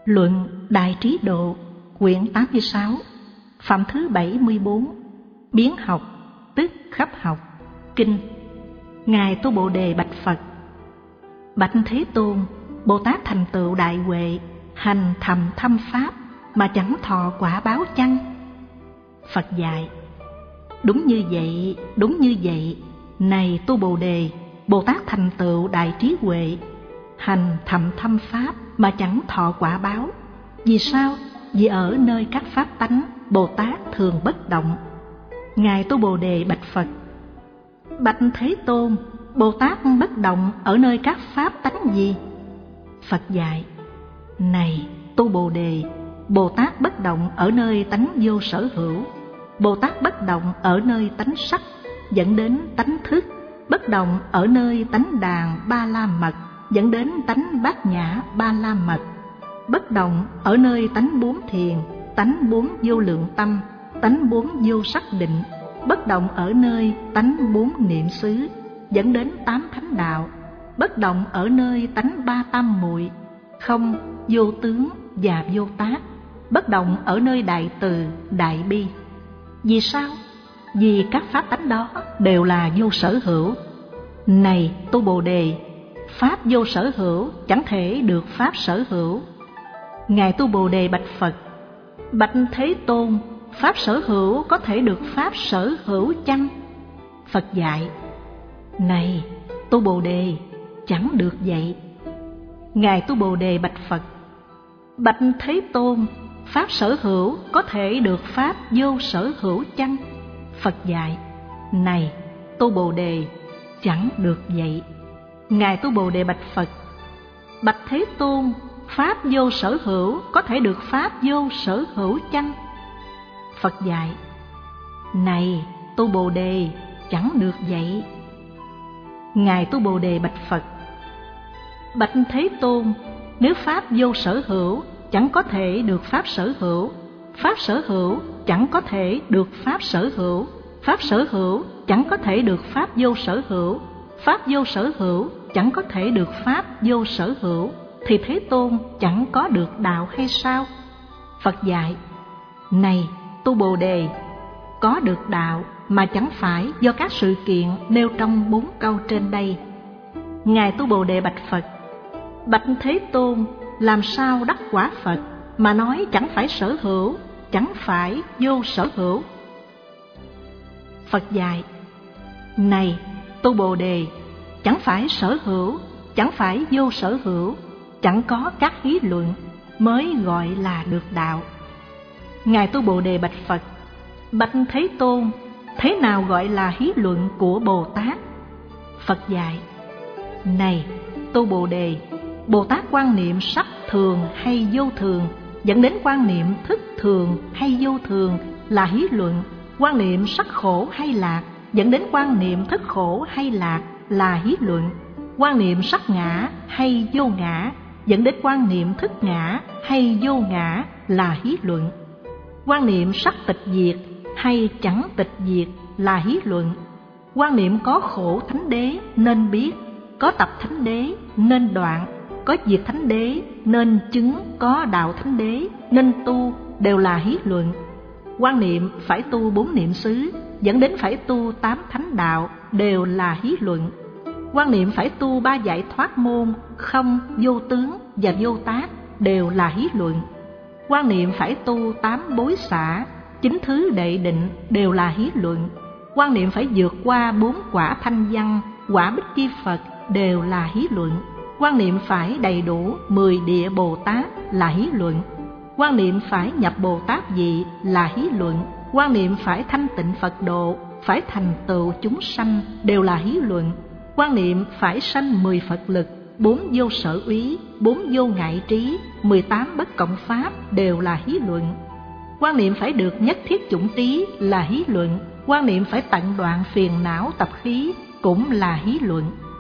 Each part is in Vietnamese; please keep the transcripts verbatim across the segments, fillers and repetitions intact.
Luận Đại Trí Độ, quyển tám mươi sáu, phẩm thứ bảy mươi bốn, biến học, tức khắp học, kinh. Ngài Tu Bồ Đề bạch Phật: Bạch Thế Tôn, Bồ Tát thành tựu đại huệ, hành thầm thâm pháp mà chẳng thọ quả báo chăng? Phật dạy: Đúng như vậy, đúng như vậy. Này Tu Bồ Đề, Bồ Tát thành tựu đại trí huệ, hành thầm thâm pháp mà chẳng thọ quả báo. Vì sao? Vì ở nơi các pháp tánh, Bồ Tát thường bất động. Ngài Tu Bồ Đề bạch Phật: Bạch Thế Tôn, Bồ Tát bất động ở nơi các pháp tánh gì? Phật dạy: Này Tu Bồ Đề, Bồ Tát bất động ở nơi tánh vô sở hữu. Bồ Tát bất động ở nơi tánh sắc dẫn đến tánh thức, bất động ở nơi tánh đàn ba la mật dẫn đến tánh bát nhã ba la mật, bất động ở nơi tánh bốn thiền, tánh bốn vô lượng tâm, tánh bốn vô sắc định, bất động ở nơi tánh bốn niệm xứ dẫn đến tám thánh đạo, bất động ở nơi tánh ba tam muội, không, vô tướng và vô tác, bất động ở nơi đại từ, đại bi. Vì sao? Vì các pháp tánh đó đều là vô sở hữu. Này Tu Bồ Đề, pháp vô sở hữu chẳng thể được pháp sở hữu. Ngài Tu Bồ Đề bạch Phật: Bạch Thế Tôn, pháp sở hữu có thể được pháp sở hữu chăng? Phật dạy: Này Tu Bồ Đề, chẳng được vậy. Ngài Tu Bồ Đề bạch Phật: Bạch Thế Tôn, pháp sở hữu có thể được pháp vô sở hữu chăng? Phật dạy: Này Tu Bồ Đề, chẳng được vậy. Ngài Tu Bồ Đề bạch Phật: Bạch Thế Tôn, pháp vô sở hữu có thể được pháp vô sở hữu chăng? Phật dạy: Này Tu Bồ Đề, chẳng được vậy. Ngài Tu Bồ Đề bạch Phật: Bạch Thế Tôn, nếu pháp vô sở hữu chẳng có thể được pháp sở hữu, pháp sở hữu chẳng có thể được pháp sở hữu, pháp sở hữu chẳng có thể được pháp vô sở hữu, pháp vô sở hữu chẳng có thể được pháp vô sở hữu, thì Thế Tôn chẳng có được đạo hay sao? Phật dạy: Này Tu Bồ Đề, có được đạo mà chẳng phải do các sự kiện nêu trong bốn câu trên đây. Ngài Tu Bồ Đề bạch Phật: Bạch Thế Tôn, làm sao đắc quả Phật mà nói chẳng phải sở hữu, chẳng phải vô sở hữu? Phật dạy: Này Tu Bồ Đề, chẳng phải sở hữu, chẳng phải vô sở hữu, chẳng có các hí luận mới gọi là được đạo. Ngài Tu Bồ Đề bạch Phật: Bạch Thế Tôn, thế nào gọi là hí luận của Bồ Tát? Phật dạy: Này Tu Bồ Đề, Bồ Tát quan niệm sắc thường hay vô thường dẫn đến quan niệm thức thường hay vô thường là hí luận, quan niệm sắc khổ hay lạc dẫn đến quan niệm thức khổ hay lạc là hí luận, quan niệm sắc ngã hay vô ngã dẫn đến quan niệm thức ngã hay vô ngã là hí luận, quan niệm sắc tịch diệt hay chẳng tịch diệt là hí luận, quan niệm có khổ thánh đế nên biết, có tập thánh đế nên đoạn, có diệt thánh đế nên chứng, có đạo thánh đế nên tu đều là hí luận, quan niệm phải tu bốn niệm xứ dẫn đến phải tu tám thánh đạo đều là hí luận, quan niệm phải tu ba giải thoát môn không, vô tướng và vô tác đều là hí luận, quan niệm phải tu tám bối xả, chín thứ đệ định đều là hí luận, quan niệm phải vượt qua bốn quả thanh văn, quả bích chi Phật đều là hí luận, quan niệm phải đầy đủ mười địa Bồ Tát là hí luận, quan niệm phải nhập Bồ Tát vị là hí luận, quan niệm phải thanh tịnh Phật độ, phải thành tựu chúng sanh đều là hí luận, quan niệm phải sanh mười Phật lực, bốn vô sở úy, bốn vô ngại trí, mười tám bất cộng pháp đều là hí luận, quan niệm phải được nhất thiết chủng trí là hí luận, quan niệm phải tận đoạn phiền não tập khí cũng là hí luận.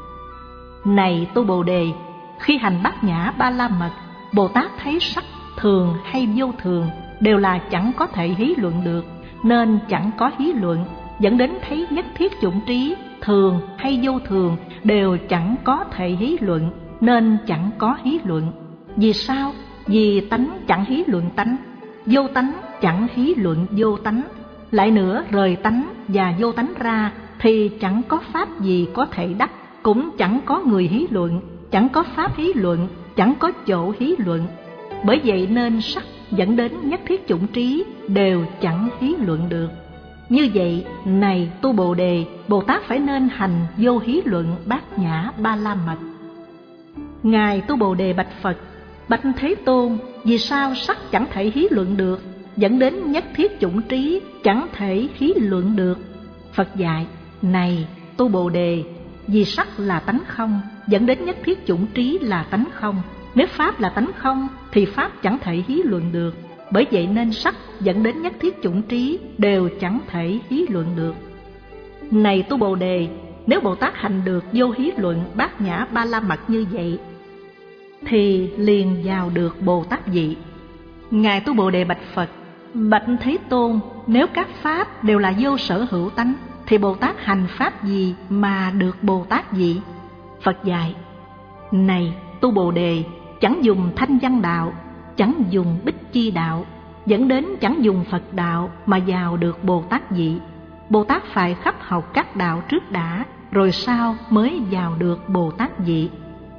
Này Tu Bồ Đề, khi hành bát nhã ba la mật, Bồ Tát thấy sắc thường hay vô thường đều là chẳng có thể hí luận được, nên chẳng có hí luận, dẫn đến thấy nhất thiết chủng trí thường hay vô thường đều chẳng có thể hí luận, nên chẳng có hí luận. Vì sao? Vì tánh chẳng hí luận tánh, vô tánh chẳng hí luận vô tánh. Lại nữa, rời tánh và vô tánh ra thì chẳng có pháp gì có thể đắc, cũng chẳng có người hí luận, chẳng có pháp hí luận, chẳng có chỗ hí luận. Bởi vậy nên sắc dẫn đến nhất thiết chủng trí đều chẳng hí luận được. Như vậy, này tu Bồ Đề, Bồ Tát phải nên hành vô hí luận bát nhã ba la mật. Ngài tu Bồ Đề bạch Phật: bạch Thế Tôn, vì sao sắc chẳng thể hí luận được, dẫn đến nhất thiết chủng trí chẳng thể hí luận được? Phật dạy: này tu Bồ Đề, vì sắc là tánh không, dẫn đến nhất thiết chủng trí là tánh không. Nếu pháp là tánh không thì pháp chẳng thể hí luận được. Bởi vậy nên sắc dẫn đến nhất thiết chủng trí đều chẳng thể hí luận được. Này tu Bồ Đề, nếu Bồ Tát hành được vô hí luận bát nhã ba la mật như vậy thì liền vào được Bồ Tát vị. Ngài tu Bồ Đề bạch Phật: bạch Thế Tôn, nếu các pháp đều là vô sở hữu tánh thì Bồ Tát hành pháp gì mà được Bồ Tát vị? Phật dạy: này tu Bồ Đề, chẳng dùng thanh văn đạo, chẳng dùng bích chi đạo, dẫn đến chẳng dùng Phật đạo mà vào được Bồ Tát vị. Bồ Tát phải khắp học các đạo trước đã, rồi sau mới vào được Bồ Tát vị.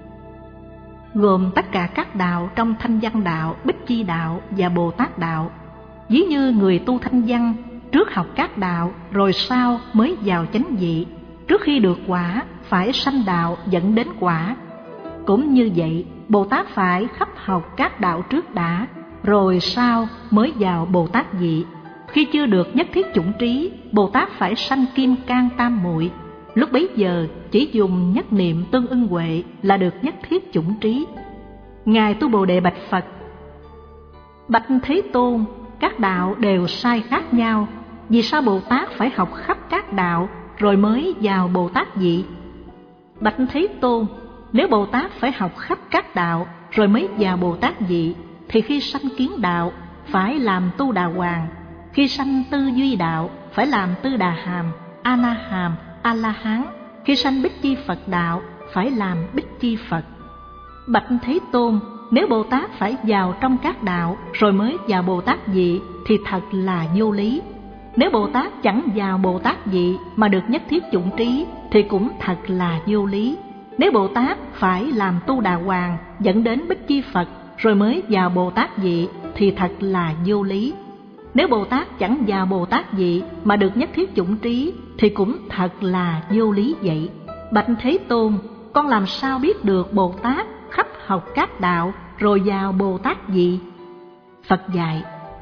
Gồm tất cả các đạo trong thanh văn đạo, bích chi đạo và Bồ Tát đạo. Ví như người tu thanh văn, trước học các đạo, rồi sau mới vào chánh vị. Trước khi được quả, phải sanh đạo dẫn đến quả. Cũng như vậy, Bồ Tát phải khắp học các đạo trước đã, rồi sau mới vào Bồ Tát vị. Khi chưa được nhất thiết chủng trí, Bồ Tát phải sanh kim cang tam muội. Lúc bấy giờ chỉ dùng nhất niệm tương ưng huệ là được nhất thiết chủng trí. Ngài tu Bồ Đề bạch Phật: bạch Thế Tôn, các đạo đều sai khác nhau, vì sao Bồ Tát phải học khắp các đạo rồi mới vào Bồ Tát vị? Bạch Thế Tôn, nếu Bồ Tát phải học khắp các đạo rồi mới vào Bồ Tát vị, thì khi sanh kiến đạo phải làm tu đà hoàng, khi sanh tư duy đạo phải làm tư đà hàm, a na hàm, a la hán, khi sanh bích chi Phật đạo phải làm bích chi Phật. Bạch Thế Tôn, nếu Bồ Tát phải vào trong các đạo rồi mới vào Bồ Tát vị thì thật là vô lý. Nếu Bồ Tát chẳng vào Bồ Tát vị mà được nhất thiết chủng trí thì cũng thật là vô lý. Nếu Bồ Tát phải làm tu đà hoàng dẫn đến bích chi Phật rồi mới vào Bồ Tát vị thì thật là vô lý. Nếu Bồ Tát chẳng vào Bồ Tát vị mà được nhất thiết chủng trí thì cũng thật là vô lý vậy. Bạch Thế Tôn, con làm sao biết được Bồ Tát khắp học các đạo rồi vào Bồ Tát vị? Phật dạy: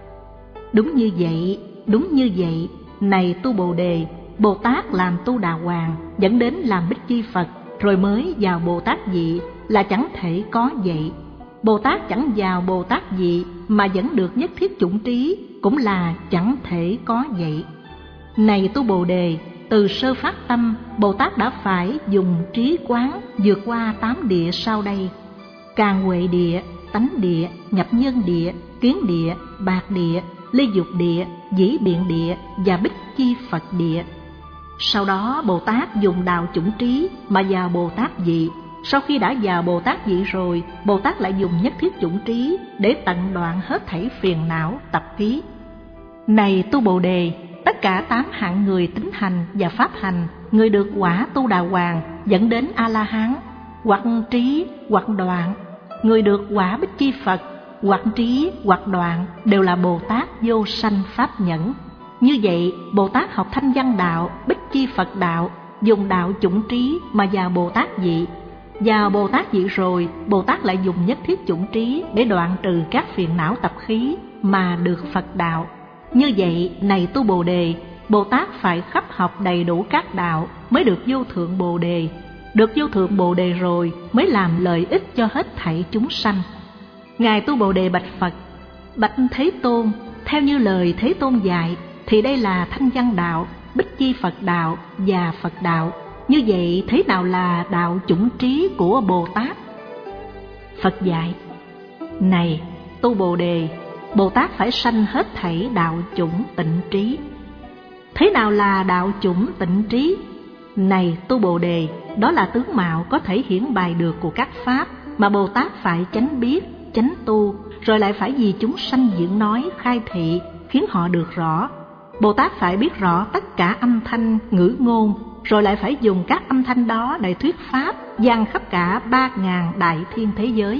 đúng như vậy, đúng như vậy. Này tu Bồ Đề, Bồ Tát làm tu đà hoàng dẫn đến làm bích chi Phật rồi mới vào Bồ Tát vị là chẳng thể có vậy. Bồ Tát chẳng vào Bồ Tát vị mà vẫn được nhất thiết chủng trí cũng là chẳng thể có vậy. Này tu Bồ Đề, từ sơ phát tâm, Bồ Tát đã phải dùng trí quán vượt qua tám địa sau đây: Càng huệ địa, tánh địa, nhập nhân địa, kiến địa, bạc địa, ly dục địa, dĩ biện địa và bích chi Phật địa. Sau đó Bồ Tát dùng đạo chủng trí mà vào Bồ Tát vị. Sau khi đã vào Bồ Tát vị rồi, Bồ Tát lại dùng nhất thiết chủng trí để tận đoạn hết thảy phiền não tập khí. Này tu Bồ Đề, tất cả tám hạng người tín hành và pháp hành, người được quả tu đà hoàng dẫn đến a la hán, hoặc trí hoặc đoạn, người được quả bích chi Phật, hoặc trí hoặc đoạn đều là Bồ Tát vô sanh pháp nhẫn. Như vậy, Bồ Tát học thanh văn đạo, bích chi Phật đạo, dùng đạo chủng trí mà vào Bồ Tát vị. Vào Bồ Tát vị rồi, Bồ Tát lại dùng nhất thiết chủng trí để đoạn trừ các phiền não tập khí mà được Phật đạo. Như vậy, này tu Bồ Đề, Bồ Tát phải khắp học đầy đủ các đạo mới được vô thượng Bồ Đề. Được vô thượng Bồ Đề rồi mới làm lợi ích cho hết thảy chúng sanh. Ngài tu Bồ Đề bạch Phật: bạch Thế Tôn, theo như lời Thế Tôn dạy thì đây là thanh văn đạo, bích chi Phật đạo và Phật đạo. Như vậy thế nào là đạo chủng trí của Bồ Tát? Phật dạy: này tu Bồ Đề, Bồ Tát phải sanh hết thảy đạo chủng tịnh trí. Thế nào là đạo chủng tịnh trí? Này tu Bồ Đề, đó là tướng mạo có thể hiển bày được của các pháp mà Bồ Tát phải chánh biết, chánh tu, rồi lại phải vì chúng sanh diễn nói, khai thị, khiến họ được rõ. Bồ Tát phải biết rõ tất cả âm thanh, ngữ ngôn, rồi lại phải dùng các âm thanh đó để thuyết pháp, vang khắp cả ba ngàn đại thiên thế giới.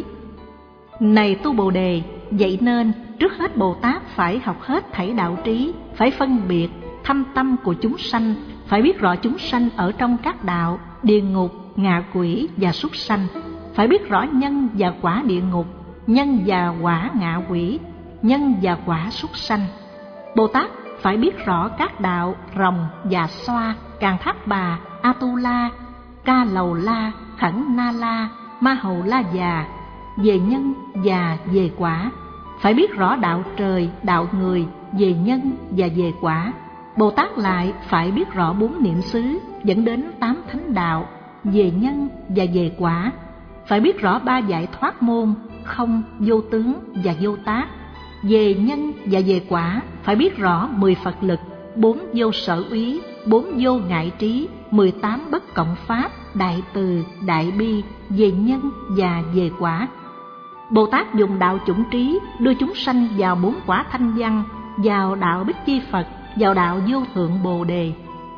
Này tu Bồ Đề, vậy nên trước hết Bồ Tát phải học hết thảy đạo trí, phải phân biệt thâm tâm của chúng sanh, phải biết rõ chúng sanh ở trong các đạo, địa ngục, ngạ quỷ và súc sanh, phải biết rõ nhân và quả địa ngục, nhân và quả ngạ quỷ, nhân và quả súc sanh. Bồ Tát phải biết rõ các đạo rồng và xoa, Càn Thác Bà, Atula, Ca Lầu La, Khẩn Na La, Ma Hầu La Già, về nhân và về quả. Phải biết rõ đạo trời, đạo người, về nhân và về quả. Bồ Tát lại phải biết rõ bốn niệm xứ dẫn đến tám thánh đạo, về nhân và về quả. Phải biết rõ ba giải thoát môn, không, vô tướng và vô tác. Về nhân và về quả phải biết rõ mười Phật lực, bốn vô sở úy, bốn vô ngại trí, mười tám bất cộng pháp, đại từ, đại bi, về nhân và về quả. Bồ Tát dùng đạo chủng trí đưa chúng sanh vào bốn quả thanh văn, vào đạo Bích Chi Phật, vào đạo vô thượng Bồ Đề.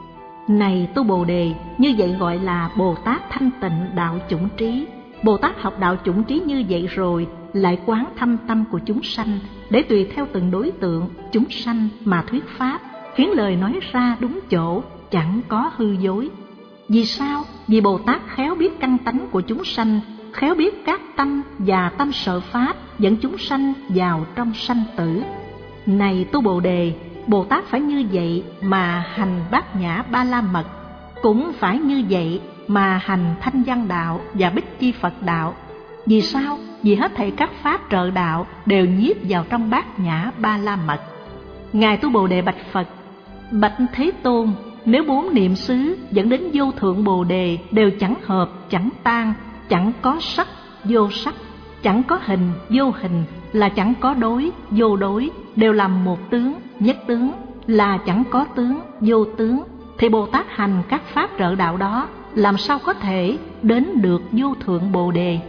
Này tu Bồ Đề, như vậy gọi là Bồ Tát thanh tịnh đạo chủng trí. Bồ Tát học đạo chủng trí như vậy rồi, lại quán thâm tâm của chúng sanh, để tùy theo từng đối tượng, chúng sanh mà thuyết pháp, khiến lời nói ra đúng chỗ, chẳng có hư dối. Vì sao? Vì Bồ Tát khéo biết căn tánh của chúng sanh, khéo biết các tâm và tâm sở pháp dẫn chúng sanh vào trong sanh tử. Này tu Bồ Đề, Bồ Tát phải như vậy mà hành Bát Nhã Ba La Mật, cũng phải như vậy mà hành Thanh Văn Đạo và Bích Chi Phật Đạo. Vì sao? Vì hết thảy các pháp trợ đạo đều nhiếp vào trong Bát Nhã Ba La Mật. Ngài tu Bồ Đề bạch Phật: Bạch Thế Tôn, nếu bốn niệm xứ dẫn đến vô thượng Bồ Đề đều chẳng hợp, chẳng tan, chẳng có sắc, vô sắc, chẳng có hình, vô hình, là chẳng có đối, vô đối, đều làm một tướng, nhất tướng, là chẳng có tướng, vô tướng, thì Bồ Tát hành các pháp trợ đạo đó làm sao có thể đến được vô thượng Bồ Đề?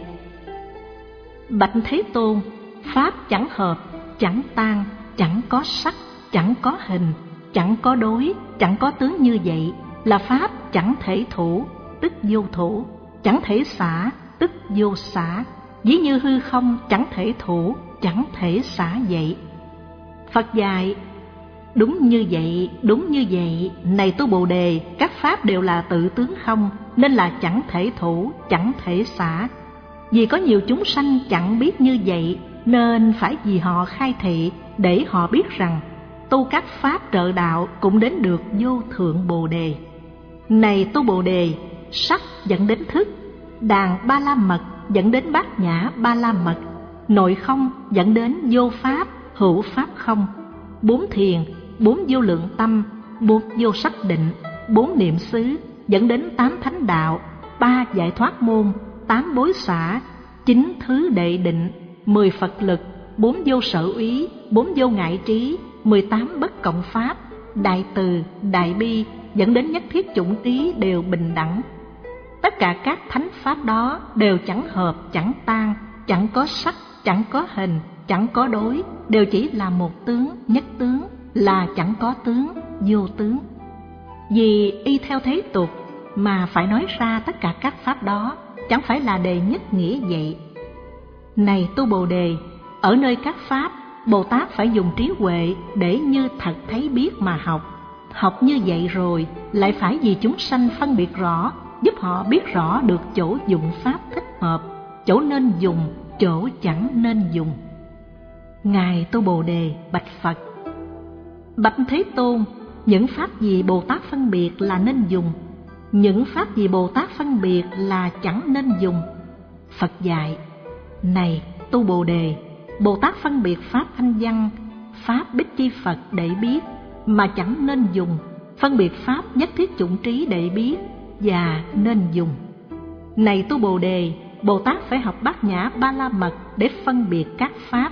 Bạch Thế Tôn, pháp chẳng hợp, chẳng tan, chẳng có sắc, chẳng có hình, chẳng có đối, chẳng có tướng như vậy, là pháp chẳng thể thủ, tức vô thủ, chẳng thể xả, tức vô xả, ví như hư không chẳng thể thủ, chẳng thể xả vậy. Phật dạy: đúng như vậy, đúng như vậy, này tu Bồ Đề, các pháp đều là tự tướng không, nên là chẳng thể thủ, chẳng thể xả. Vì có nhiều chúng sanh chẳng biết như vậy, nên phải vì họ khai thị, để họ biết rằng tu các pháp trợ đạo cũng đến được vô thượng Bồ Đề. Này tu Bồ Đề, sắc dẫn đến thức, đàn Ba La Mật dẫn đến Bát Nhã Ba La Mật, nội không dẫn đến vô pháp, hữu pháp không, bốn thiền, bốn vô lượng tâm, bốn vô sắc định, bốn niệm xứ dẫn đến tám thánh đạo, ba giải thoát môn, tám bối xả, chín thứ đệ định, mười Phật lực, bốn vô sở úy, bốn vô ngại trí, mười tám bất cộng pháp, đại từ, đại bi dẫn đến nhất thiết chủng trí đều bình đẳng. Tất cả các thánh pháp đó đều chẳng hợp, chẳng tan, chẳng có sắc, chẳng có hình, chẳng có đối, đều chỉ là một tướng, nhất tướng, là chẳng có tướng, vô tướng. Vì y theo thế tục mà phải nói ra tất cả các pháp đó, chẳng phải là đề nhất nghĩa vậy. Này tu Bồ Đề, ở nơi các pháp, Bồ Tát phải dùng trí huệ để như thật thấy biết mà học. Học như vậy rồi, lại phải vì chúng sanh phân biệt rõ, giúp họ biết rõ được chỗ dụng pháp thích hợp, chỗ nên dùng, chỗ chẳng nên dùng. Ngài tu Bồ Đề bạch Phật: Bạch Thế Tôn, những pháp gì Bồ Tát phân biệt là nên dùng, những pháp gì Bồ Tát phân biệt là chẳng nên dùng? Phật dạy: Này tu Bồ Đề, Bồ Tát phân biệt pháp thanh văn, pháp Bích Chi Phật để biết mà chẳng nên dùng, phân biệt pháp nhất thiết chủng trí để biết và nên dùng. Này tu Bồ Đề, Bồ Tát phải học Bát Nhã Ba La Mật để phân biệt các pháp.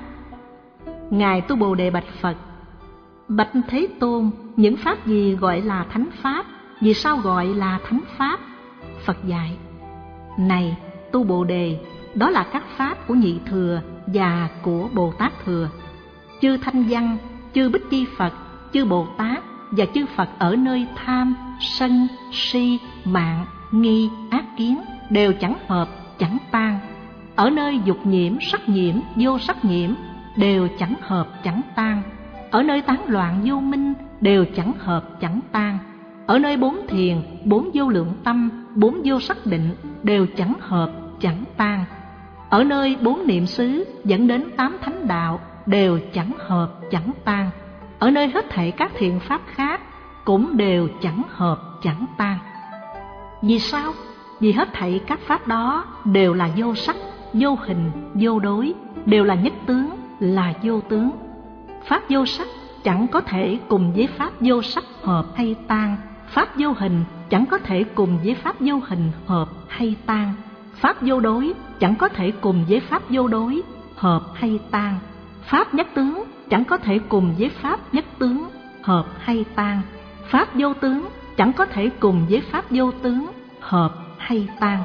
Ngài tu Bồ Đề bạch Phật: Bạch Thế Tôn, những pháp gì gọi là thánh pháp? Vì sao gọi là thánh pháp? Phật dạy: Này tu Bồ Đề, đó là các pháp của nhị thừa, và của Bồ Tát Thừa. Chư Thanh Văn, chư Bích Chi Phật, chư Bồ Tát và chư Phật ở nơi tham, sân, si, mạng, nghi, ác kiến đều chẳng hợp, chẳng tan. Ở nơi dục nhiễm, sắc nhiễm, vô sắc nhiễm đều chẳng hợp, chẳng tan. Ở nơi tán loạn vô minh đều chẳng hợp, chẳng tan. Ở nơi bốn thiền, bốn vô lượng tâm, bốn vô sắc định đều chẳng hợp, chẳng tan. Ở nơi bốn niệm xứ dẫn đến tám thánh đạo đều chẳng hợp, chẳng tan. Ở nơi hết thảy các thiện pháp khác cũng đều chẳng hợp, chẳng tan. Vì sao? Vì hết thảy các pháp đó đều là vô sắc, vô hình, vô đối, đều là nhất tướng, là vô tướng. Pháp vô sắc chẳng có thể cùng với pháp vô sắc hợp hay tan. Pháp vô hình chẳng có thể cùng với pháp vô hình hợp hay tan. Pháp vô đối chẳng có thể cùng với pháp vô đối hợp hay tan. Pháp nhất tướng chẳng có thể cùng với pháp nhất tướng hợp hay tan. Pháp vô tướng chẳng có thể cùng với pháp vô tướng hợp hay tan.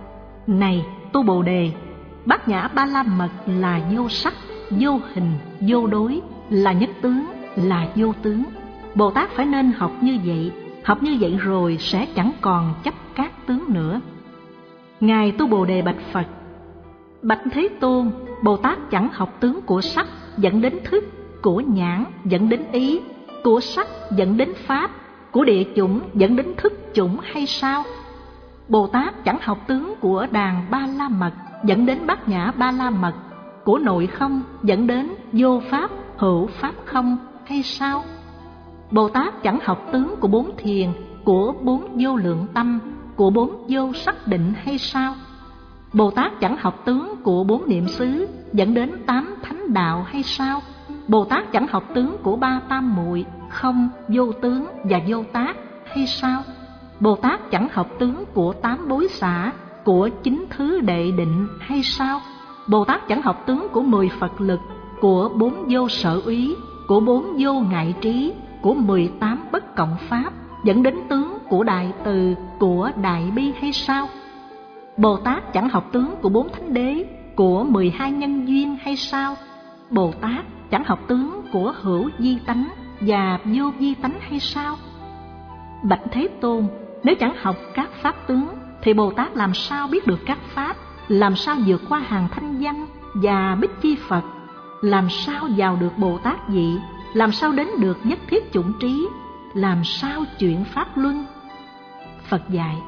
Này tu Bồ Đề, Bát Nhã Ba La Mật là vô sắc, vô hình, vô đối, là nhất tướng, là vô tướng. Bồ Tát phải nên học như vậy. Học như vậy rồi sẽ chẳng còn chấp các tướng nữa. Ngài tu Bồ Đề bạch Phật: Bạch Thế Tôn, Bồ Tát chẳng học tướng của sắc dẫn đến thức, của nhãn dẫn đến ý, của sắc dẫn đến pháp, của địa chủng dẫn đến thức chủng hay sao? Bồ Tát chẳng học tướng của đàn Ba La Mật dẫn đến Bát Nhã Ba La Mật, của nội không dẫn đến vô pháp, hữu pháp không hay sao? Bồ Tát chẳng học tướng của bốn thiền, của bốn vô lượng tâm, của bốn vô sắc định hay sao? Bồ Tát chẳng học tướng của bốn niệm xứ dẫn đến tám thánh đạo hay sao? Bồ Tát chẳng học tướng của ba tam muội, không, vô tướng và vô tác hay sao? Bồ Tát chẳng học tướng của tám bối xả, của chín thứ đệ định hay sao? Bồ Tát chẳng học tướng của mười Phật lực, của bốn vô sở úy, của bốn vô ngại trí, của mười tám bất cộng pháp dẫn đến tướng của đại từ, của đại bi hay sao? Bồ Tát chẳng học tướng của bốn thánh đế, của mười hai nhân duyên hay sao? Bồ Tát chẳng học tướng của hữu vi tánh và vô vi tánh hay sao? Bạch Thế Tôn, nếu chẳng học các pháp tướng thì Bồ Tát làm sao biết được các pháp? Làm sao vượt qua hàng thanh văn và bích chi Phật? Làm sao vào được Bồ Tát vị? Làm sao đến được nhất thiết chủng trí? Làm sao chuyển pháp luân? Phật dạy: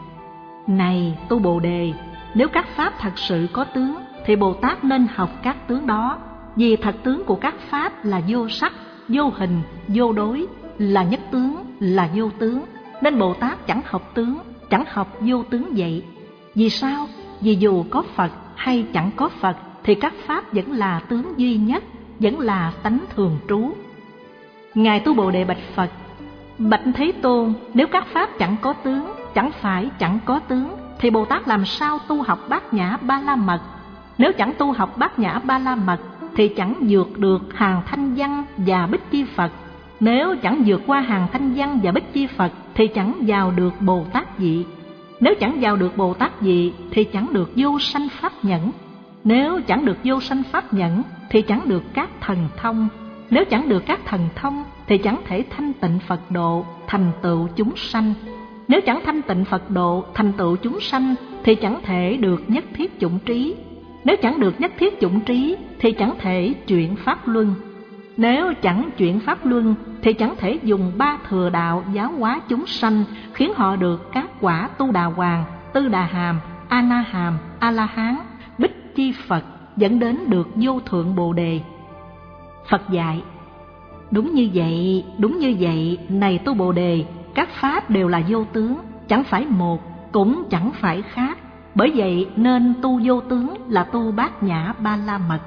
Này tu Bồ Đề, nếu các pháp thật sự có tướng thì Bồ Tát nên học các tướng đó. Vì thật tướng của các pháp là vô sắc, vô hình, vô đối, là nhất tướng, là vô tướng, nên Bồ Tát chẳng học tướng, chẳng học vô tướng vậy. Vì sao? Vì dù có Phật hay chẳng có Phật thì các pháp vẫn là tướng duy nhất, vẫn là tánh thường trú. Ngài tu Bồ Đề bạch Phật: Bạch Thế Tôn, nếu các pháp chẳng có tướng, chẳng phải chẳng có tướng thì Bồ Tát làm sao tu học Bát Nhã Ba La Mật? Nếu chẳng tu học Bát Nhã Ba La Mật thì chẳng vượt được hàng thanh văn và bích chi Phật. Nếu chẳng vượt qua hàng thanh văn và bích chi Phật thì chẳng vào được Bồ Tát vị. Nếu chẳng vào được Bồ Tát vị thì chẳng được vô sanh pháp nhẫn. Nếu chẳng được vô sanh pháp nhẫn thì chẳng được các thần thông. Nếu chẳng được các thần thông thì chẳng thể thanh tịnh Phật độ, thành tựu chúng sanh. Nếu chẳng thanh tịnh Phật độ, thành tựu chúng sanh thì chẳng thể được nhất thiết chủng trí. Nếu chẳng được nhất thiết chủng trí thì chẳng thể chuyển pháp luân. Nếu chẳng chuyển pháp luân thì chẳng thể dùng ba thừa đạo giáo hóa chúng sanh, khiến họ được các quả tu đà hoàng, tư đà hàm, a na hàm, a la hán, bích chi Phật, dẫn đến được vô thượng Bồ Đề. Phật dạy: Đúng như vậy, đúng như vậy, này tu Bồ Đề, các pháp đều là vô tướng, chẳng phải một, cũng chẳng phải khác. Bởi vậy nên tu vô tướng là tu Bát Nhã Ba La Mật.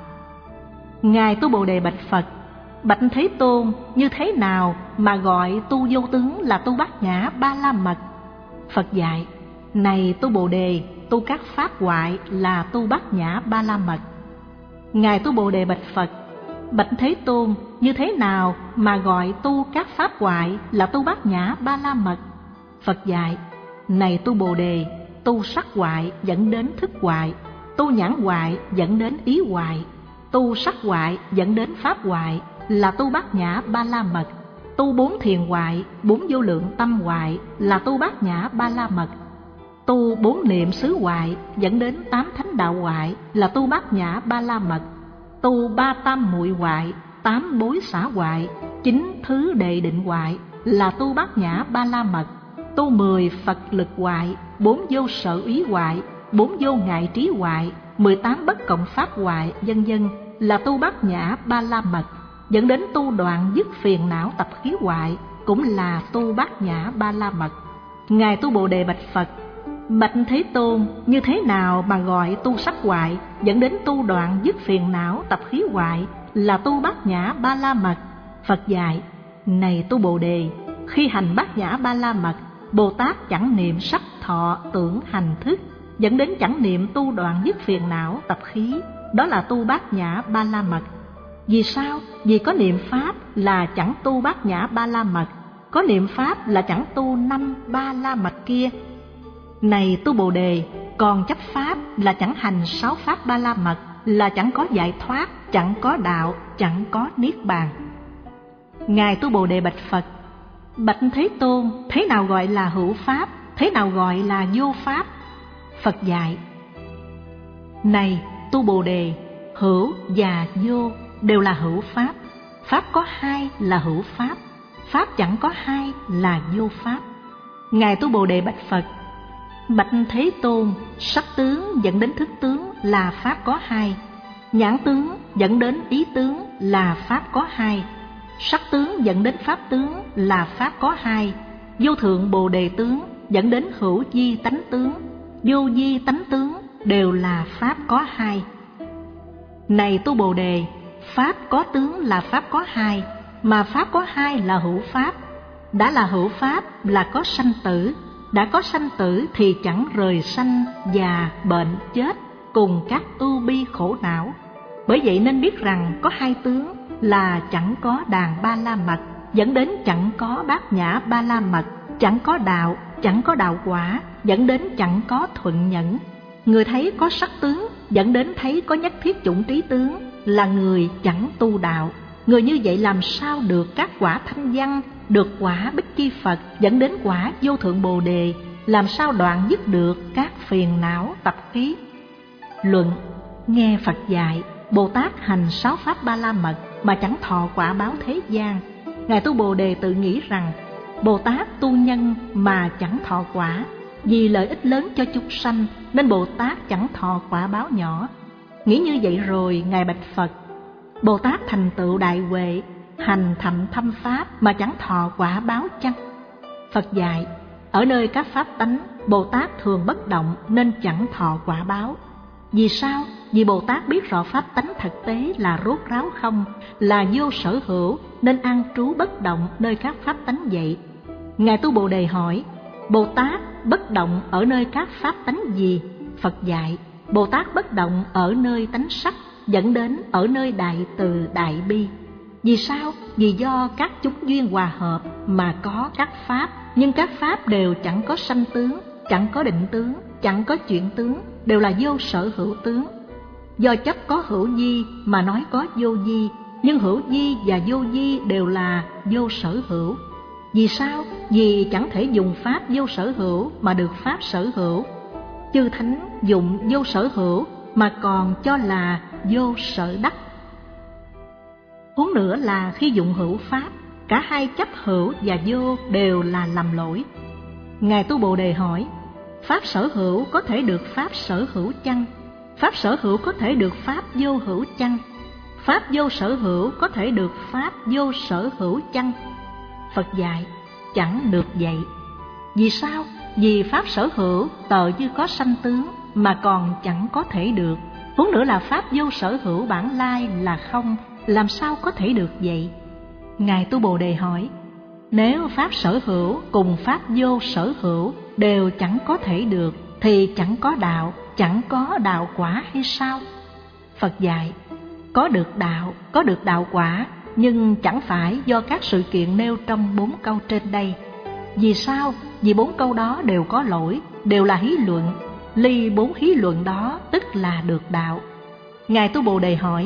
Ngài tu Bồ Đề bạch Phật: Bạch Thế Tôn, như thế nào mà gọi tu vô tướng là tu Bát Nhã Ba La Mật? Phật dạy: Này tu Bồ Đề, tu các pháp ngoại là tu Bát Nhã Ba La Mật. Ngài tu Bồ Đề bạch Phật: Bạch Thế Tôn, như thế nào mà gọi tu các pháp ngoại là tu Bát Nhã Ba La Mật? Phật dạy: Này tu Bồ Đề, tu sắc ngoại dẫn đến thức ngoại, tu nhãn ngoại dẫn đến ý ngoại, Tu sắc hoại dẫn đến pháp hoại là tu bát nhã ba la mật. Tu bốn thiền hoại, bốn vô lượng tâm hoại là tu bát nhã ba la mật. Tu bốn niệm xứ hoại dẫn đến tám thánh đạo hoại là tu bát nhã ba la mật. Tu ba tam muội hoại, tám bối xả hoại, chín thứ đệ định hoại là tu bát nhã ba la mật. Tu mười Phật lực hoại, bốn vô sở úy hoại, bốn vô ngại trí hoại, mười tám bất cộng pháp hoại, vân vân là tu bát nhã ba la mật. Dẫn đến tu đoạn dứt phiền não tập khí hoại cũng là tu bát nhã ba la mật. Ngài Tu Bồ Đề bạch Phật: Bạch Thế Tôn, như thế nào mà gọi tu sắc hoại dẫn đến tu đoạn dứt phiền não tập khí hoại là tu bát nhã ba la mật? Phật dạy: Này Tu Bồ Đề, khi hành bát nhã ba la mật, Bồ Tát chẳng niệm sắc thọ tưởng hành thức, dẫn đến chẳng niệm tu đoạn dứt phiền não tập khí, đó là tu bát nhã ba la mật. Vì sao? Vì có niệm pháp là chẳng tu bát nhã ba la mật, có niệm pháp là chẳng tu năm ba la mật kia. Này Tu Bồ Đề, còn chấp pháp là chẳng hành sáu pháp ba la mật, là chẳng có giải thoát, chẳng có đạo, chẳng có niết bàn. Ngài Tu Bồ Đề bạch Phật: Bạch Thế Tôn, thế nào gọi là hữu pháp, thế nào gọi là vô pháp? Phật dạy: Này Tu Bồ Đề, hữu và vô đều là hữu pháp. Pháp có hai là hữu pháp, pháp chẳng có hai là vô pháp. Ngài Tu Bồ Đề bạch Phật: Bạch Thế Tôn, sắc tướng dẫn đến thức tướng là pháp có hai, nhãn tướng dẫn đến ý tướng là pháp có hai, sắc tướng dẫn đến pháp tướng là pháp có hai, vô thượng Bồ Đề tướng dẫn đến hữu vi tánh tướng, vô vi tánh tướng đều là pháp có hai. Này Tu Bồ Đề, pháp có tướng là pháp có hai, mà pháp có hai là hữu pháp. Đã là hữu pháp là có sanh tử, đã có sanh tử thì chẳng rời sanh, già, bệnh, chết cùng các ưu bi khổ não. Bởi vậy nên biết rằng có hai tướng là chẳng có đàn ba la mật, dẫn đến chẳng có bát nhã ba la mật, chẳng có đạo, chẳng có đạo quả, dẫn đến chẳng có thuận nhẫn. Người thấy có sắc tướng, dẫn đến thấy có nhất thiết chủng trí tướng, là người chẳng tu đạo. Người như vậy làm sao được các quả thanh văn, được quả Bích Chi Phật, dẫn đến quả vô thượng Bồ Đề, làm sao đoạn dứt được các phiền não tập khí? Luận: nghe Phật dạy, Bồ Tát hành sáu pháp ba la mật mà chẳng thọ quả báo thế gian. Ngài Tu Bồ Đề tự nghĩ rằng Bồ Tát tu nhân mà chẳng thọ quả, vì lợi ích lớn cho chúng sanh nên Bồ Tát chẳng thọ quả báo nhỏ. Nghĩ như vậy rồi Ngài bạch Phật: Bồ Tát thành tựu đại huệ, hành thậm thâm pháp mà chẳng thọ quả báo chăng? Phật dạy: ở nơi các pháp tánh, Bồ Tát thường bất động nên chẳng thọ quả báo. Vì sao? Vì Bồ Tát biết rõ pháp tánh thực tế là rốt ráo không, là vô sở hữu, nên an trú bất động nơi các pháp tánh vậy. Ngài Tu Bồ Đề hỏi: Bồ Tát bất động ở nơi các pháp tánh gì? Phật dạy: Bồ Tát bất động ở nơi tánh sắc, dẫn đến ở nơi đại từ đại bi. Vì sao? Vì do các chúng duyên hòa hợp mà có các pháp, nhưng các pháp đều chẳng có sanh tướng, chẳng có định tướng, chẳng có chuyển tướng, đều là vô sở hữu tướng. Do chấp có hữu vi mà nói có vô vi, nhưng hữu vi và vô vi đều là vô sở hữu. Vì sao? Vì chẳng thể dùng pháp vô sở hữu mà được pháp sở hữu. Chư thánh dụng vô sở hữu mà còn cho là vô sở đắc. Huống nữa là khi dụng hữu pháp, cả hai chấp hữu và vô đều là lầm lỗi. Ngài Tu Bồ Đề hỏi: pháp sở hữu có thể được pháp sở hữu chăng? Pháp sở hữu có thể được pháp vô hữu chăng? Pháp vô sở hữu có thể được pháp vô sở hữu chăng? Phật dạy: chẳng được vậy. Vì sao? Vì pháp sở hữu tờ như có sanh tướng mà còn chẳng có thể được. Huống nữa là pháp vô sở hữu bản lai là không, làm sao có thể được vậy? Ngài Tu Bồ Đề hỏi: nếu pháp sở hữu cùng pháp vô sở hữu đều chẳng có thể được, thì chẳng có đạo, chẳng có đạo quả hay sao? Phật dạy: có được đạo, có được đạo quả, nhưng chẳng phải do các sự kiện nêu trong bốn câu trên đây. Vì sao? Vì bốn câu đó đều có lỗi, đều là hí luận. Ly bốn hí luận đó tức là được đạo. Ngài Tu Bồ Đề hỏi: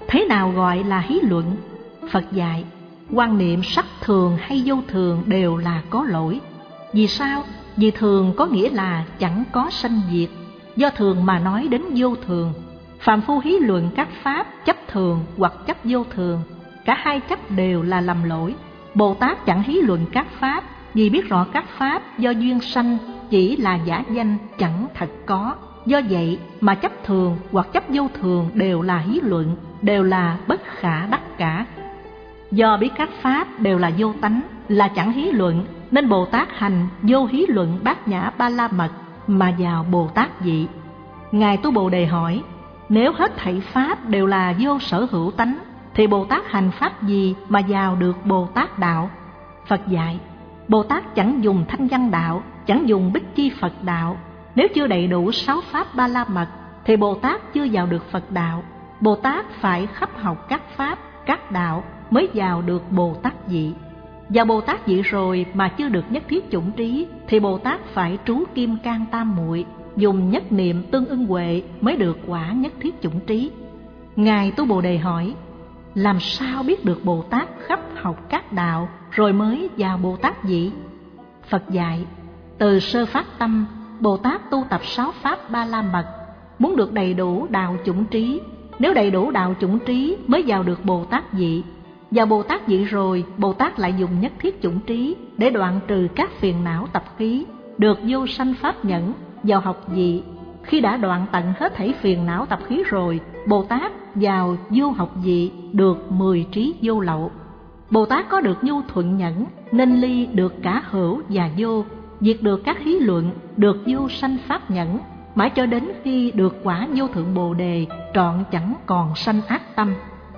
Thế nào gọi là hí luận? Phật dạy, quan niệm sắc thường hay vô thường đều là có lỗi. Vì sao? Vì thường có nghĩa là chẳng có sanh diệt, do thường mà nói đến vô thường. Phàm phu hí luận các pháp chấp thường hoặc chấp vô thường, cả hai chấp đều là lầm lỗi. Bồ Tát chẳng hí luận các pháp, vì biết rõ các pháp do duyên sanh, chỉ là giả danh, chẳng thật có. Do vậy mà chấp thường hoặc chấp vô thường đều là hí luận, đều là bất khả đắc cả. Do biết các pháp đều là vô tánh, là chẳng hí luận, nên Bồ Tát hành vô hí luận bát nhã ba la mật mà vào Bồ Tát vị. Ngài Tu Bồ Đề hỏi, nếu hết thảy pháp đều là vô sở hữu tánh, thì Bồ Tát hành pháp gì mà vào được Bồ Tát đạo? Phật dạy, Bồ Tát chẳng dùng thanh văn đạo, chẳng dùng bích chi Phật đạo. Nếu chưa đầy đủ sáu pháp ba la mật, thì Bồ Tát chưa vào được Phật đạo. Bồ Tát phải khắp học các pháp, các đạo mới vào được Bồ Tát vị. Vào Bồ Tát vị rồi mà chưa được nhất thiết chủng trí, thì Bồ Tát phải trú kim cang tam muội, dùng nhất niệm tương ưng huệ mới được quả nhất thiết chủng trí. Ngài Tu Bồ Đề hỏi, làm sao biết được Bồ Tát khắp học các đạo rồi mới vào Bồ Tát vị? Phật dạy, từ sơ phát tâm, Bồ Tát tu tập sáu pháp ba la mật, muốn được đầy đủ đạo chủng trí. Nếu đầy đủ đạo chủng trí mới vào được Bồ Tát vị. Vào Bồ Tát vị rồi, Bồ Tát lại dùng nhất thiết chủng trí để đoạn trừ các phiền não tập khí, được vô sanh pháp nhẫn, vào học vị. Khi đã đoạn tận hết thảy phiền não tập khí rồi, Bồ Tát vào vô học vị được mười trí vô lậu. Bồ Tát có được nhu thuận nhẫn, nên ly được cả hữu và vô, diệt được các hí luận, được vô sanh pháp nhẫn, mãi cho đến khi được quả vô thượng Bồ Đề, trọn chẳng còn sanh ác tâm.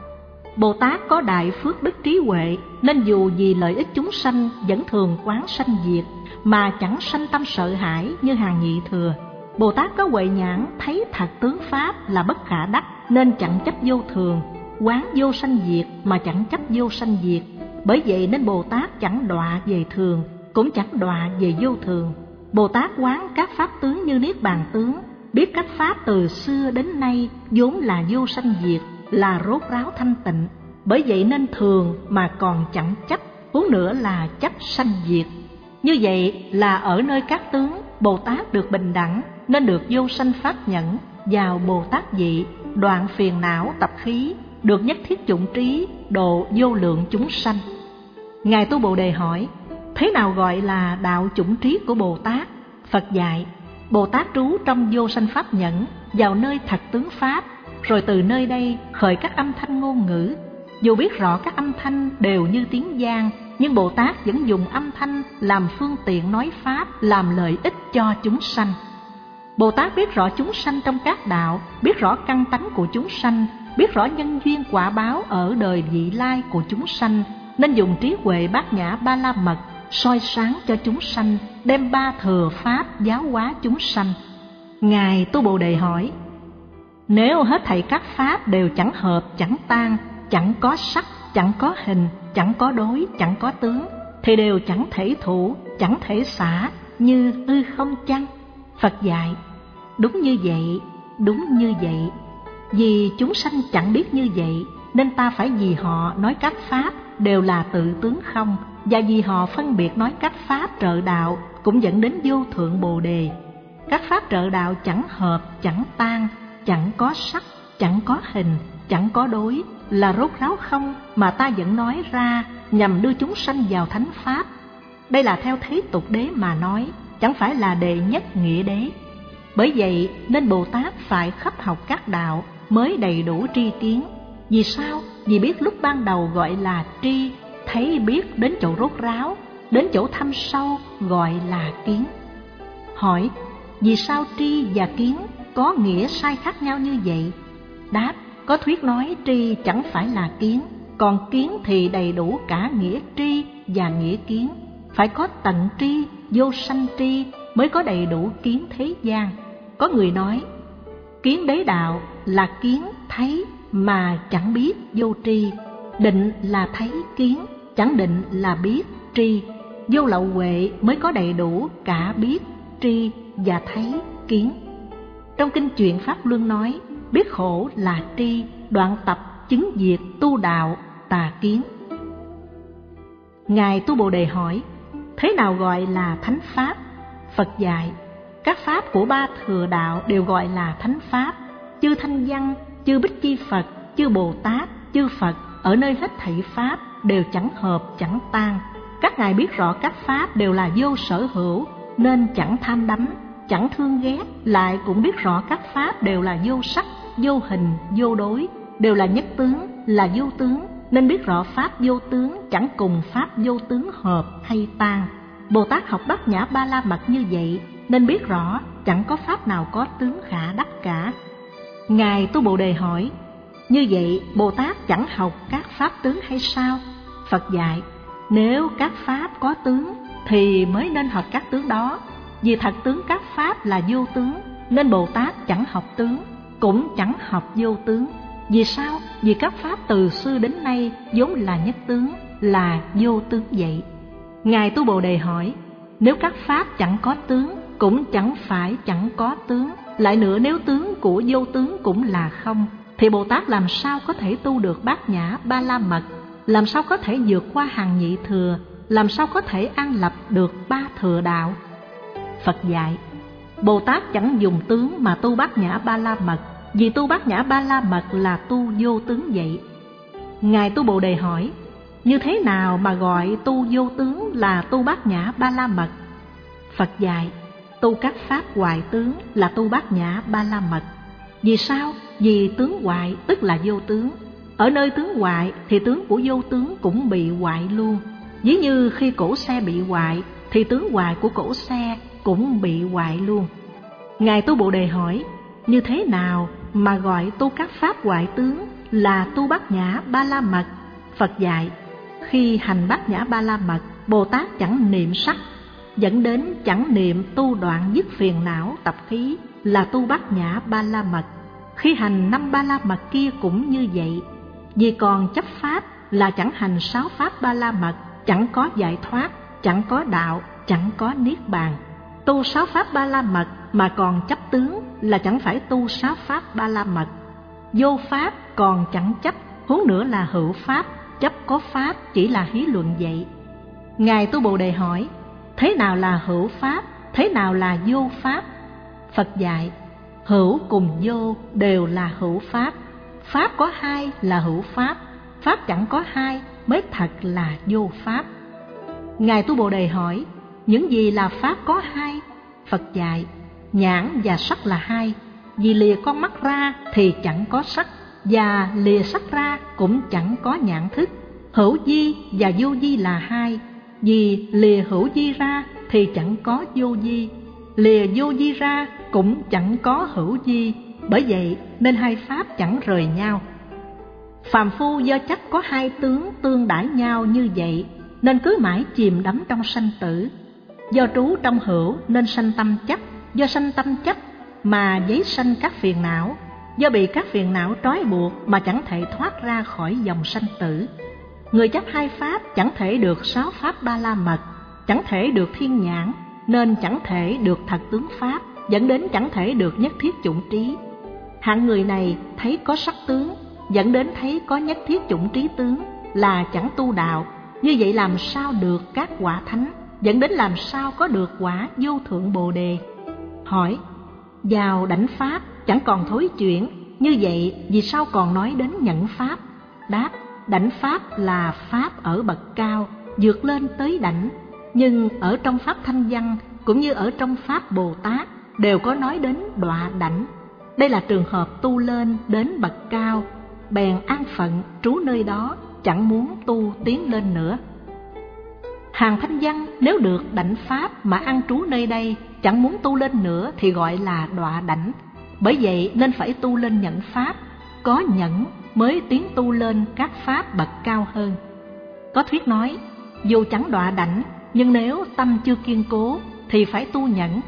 Bồ Tát có đại phước đức trí huệ, nên dù vì lợi ích chúng sanh vẫn thường quán sanh diệt, mà chẳng sanh tâm sợ hãi như hàng nhị thừa. Bồ Tát có huệ nhãn thấy thật tướng pháp là bất khả đắc, nên chẳng chấp vô thường, quán vô sanh diệt mà chẳng chấp vô sanh diệt. Bởi vậy nên Bồ Tát chẳng đọa về thường, cũng chẳng đọa về vô thường. Bồ Tát quán các pháp tướng như niết bàn tướng, biết các pháp từ xưa đến nay vốn là vô sanh diệt, là rốt ráo thanh tịnh. Bởi vậy nên thường mà còn chẳng chấp, huống nữa là chấp sanh diệt. Như vậy là ở nơi các tướng, Bồ Tát được bình đẳng, nên được vô sanh pháp nhẫn, vào Bồ Tát vị, đoạn phiền não tập khí, được nhất thiết chủng trí, độ vô lượng chúng sanh. Ngài Tu Bồ Đề hỏi, thế nào gọi là đạo chủng trí của Bồ Tát? Phật dạy, Bồ Tát trú trong vô sanh pháp nhẫn, vào nơi thật tướng pháp, rồi từ nơi đây khởi các âm thanh ngôn ngữ. Dù biết rõ các âm thanh đều như tiếng vang, nhưng Bồ Tát vẫn dùng âm thanh làm phương tiện nói pháp, làm lợi ích cho chúng sanh. Bồ Tát biết rõ chúng sanh trong các đạo, biết rõ căn tánh của chúng sanh, biết rõ nhân duyên quả báo ở đời vị lai của chúng sanh, nên dùng trí huệ bát nhã ba la mật soi sáng cho chúng sanh, đem ba thừa pháp giáo hóa chúng sanh. Ngài Tu Bồ Đề hỏi, nếu hết thảy các pháp đều chẳng hợp, chẳng tan, chẳng có sắc, chẳng có hình, chẳng có đối, chẳng có tướng, thì đều chẳng thể thủ, chẳng thể xả, như hư không chăng? Phật dạy, đúng như vậy, đúng như vậy. Vì chúng sanh chẳng biết như vậy, nên ta phải vì họ nói các pháp đều là tự tướng không, và vì họ phân biệt nói các pháp trợ đạo cũng dẫn đến vô thượng Bồ Đề. Các pháp trợ đạo chẳng hợp, chẳng tan, chẳng có sắc, chẳng có hình, chẳng có đối, là rốt ráo không mà ta vẫn nói ra nhằm đưa chúng sanh vào thánh pháp. Đây là theo thế tục đế mà nói, chẳng phải là đệ nhất nghĩa đế. Bởi vậy nên Bồ Tát phải khắp học các đạo mới đầy đủ tri kiến. Vì sao? Vì biết lúc ban đầu gọi là tri, thấy biết đến chỗ rốt ráo, đến chỗ thâm sâu gọi là kiến. Hỏi, vì sao tri và kiến có nghĩa sai khác nhau như vậy? Đáp, có thuyết nói tri chẳng phải là kiến, còn kiến thì đầy đủ cả nghĩa tri và nghĩa kiến. Phải có tận tri, vô sanh tri mới có đầy đủ kiến thế gian. Có người nói, kiến đế đạo là kiến thấy mà chẳng biết vô tri, định là thấy kiến, chẳng định là biết tri. Vô lậu huệ mới có đầy đủ cả biết, tri và thấy kiến. Trong kinh Chuyện Pháp Luân nói, biết khổ là tri, đoạn tập chứng diệt tu đạo tà kiến. Ngài Tu Bồ Đề hỏi, thế nào gọi là thánh pháp? Phật dạy, các pháp của ba thừa đạo đều gọi là thánh pháp. Chư Thanh Văn, chư Bích Chi Phật, chư Bồ Tát, chư Phật ở nơi hết thảy pháp đều chẳng hợp chẳng tan. Các ngài biết rõ các pháp đều là vô sở hữu, nên chẳng tham đắm, chẳng thương ghét. Lại cũng biết rõ các pháp đều là vô sắc, vô hình, vô đối, đều là nhất tướng, là vô tướng, nên biết rõ pháp vô tướng chẳng cùng pháp vô tướng hợp hay tan. Bồ Tát học Bát Nhã Ba La Mật như vậy, nên biết rõ chẳng có pháp nào có tướng khả đắc cả. Ngài Tu Bồ Đề hỏi, như vậy Bồ Tát chẳng học các pháp tướng hay sao? Phật dạy, nếu các pháp có tướng thì mới nên học các tướng đó. Vì thật tướng các pháp là vô tướng, nên Bồ Tát chẳng học tướng, cũng chẳng học vô tướng. Vì sao? Vì các pháp từ xưa đến nay vốn là nhất tướng, là vô tướng vậy. Ngài Tu Bồ Đề hỏi, nếu các pháp chẳng có tướng, cũng chẳng phải chẳng có tướng. Lại nữa, nếu tướng của vô tướng cũng là không, thì Bồ Tát làm sao có thể tu được Bát Nhã Ba La Mật? Làm sao có thể vượt qua hàng nhị thừa? Làm sao có thể an lập được ba thừa đạo? Phật dạy, Bồ Tát chẳng dùng tướng mà tu Bát Nhã Ba La Mật, vì tu Bát Nhã Ba La Mật là tu vô tướng vậy. Ngài Tu Bồ Đề hỏi, như thế nào mà gọi tu vô tướng là tu Bát Nhã Ba La Mật? Phật dạy, tu các pháp hoại tướng là tu Bát Nhã Ba La Mật. Vì sao? Vì tướng hoại tức là vô tướng. Ở nơi tướng hoại thì tướng của vô tướng cũng bị hoại luôn. Ví như khi cổ xe bị hoại thì tướng hoại của cổ xe cũng bị hoại luôn. Ngài Tu Bồ Đề hỏi, như thế nào mà gọi tu các pháp hoại tướng là tu Bát Nhã Ba La Mật? Phật dạy, khi hành Bát Nhã Ba La Mật, Bồ Tát chẳng niệm sắc, dẫn đến chẳng niệm tu đoạn dứt phiền não tập khí, là tu Bát Nhã Ba La Mật. Khi hành năm Ba La Mật kia cũng như vậy. Vì còn chấp pháp là chẳng hành sáu pháp Ba La Mật, chẳng có giải thoát, chẳng có đạo, chẳng có niết bàn. Tu sáu pháp Ba La Mật mà còn chấp tướng là chẳng phải tu sáu pháp Ba La Mật. Vô pháp còn chẳng chấp, huống nữa là hữu pháp, chấp có pháp chỉ là hí luận vậy. Ngài Tu Bồ Đề hỏi, thế nào là hữu pháp, thế nào là vô pháp? Phật dạy, hữu cùng vô đều là hữu pháp. Pháp có hai là hữu pháp, pháp chẳng có hai mới thật là vô pháp. Ngài Tu Bồ Đề hỏi, những gì là pháp có hai? Phật dạy, nhãn và sắc là hai. Vì lìa con mắt ra thì chẳng có sắc, và lìa sắc ra cũng chẳng có nhãn thức. Hữu vi và vô vi là hai. Vì lìa hữu vi ra thì chẳng có vô vi, lìa vô vi ra cũng chẳng có hữu vi. Bởi vậy nên hai pháp chẳng rời nhau. Phàm phu do chấp có hai tướng tương đãi nhau như vậy, nên cứ mãi chìm đắm trong sanh tử. Do trú trong hữu nên sanh tâm chấp, do sanh tâm chấp mà giấy sanh các phiền não, do bị các phiền não trói buộc mà chẳng thể thoát ra khỏi dòng sanh tử. Người chấp hai pháp chẳng thể được sáu pháp Ba La Mật, chẳng thể được thiên nhãn, nên chẳng thể được thật tướng pháp, dẫn đến chẳng thể được nhất thiết chủng trí. Hạng người này thấy có sắc tướng, dẫn đến thấy có nhất thiết chủng trí tướng, là chẳng tu đạo. Như vậy làm sao được các quả thánh, dẫn đến làm sao có được quả vô thượng Bồ Đề? Hỏi, vào đảnh pháp chẳng còn thối chuyển, như vậy vì sao còn nói đến nhẫn pháp? Đáp, đảnh pháp là pháp ở bậc cao, vượt lên tới đảnh. Nhưng ở trong pháp Thanh Văn cũng như ở trong pháp Bồ Tát đều có nói đến đọa đảnh. Đây là trường hợp tu lên đến bậc cao, bèn an phận trú nơi đó, chẳng muốn tu tiến lên nữa. Hàng Thanh Văn nếu được đảnh pháp mà an trú nơi đây, chẳng muốn tu lên nữa thì gọi là đọa đảnh. Bởi vậy nên phải tu lên nhẫn pháp, có nhẫn mới tiến tu lên các pháp bậc cao hơn. Có thuyết nói, dù chẳng đọa đảnh, nhưng nếu tâm chưa kiên cố thì phải tu nhẫn.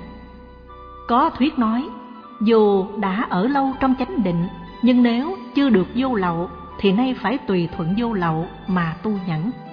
Có thuyết nói, dù đã ở lâu trong chánh định, nhưng nếu chưa được vô lậu thì nay phải tùy thuận vô lậu mà tu nhẫn.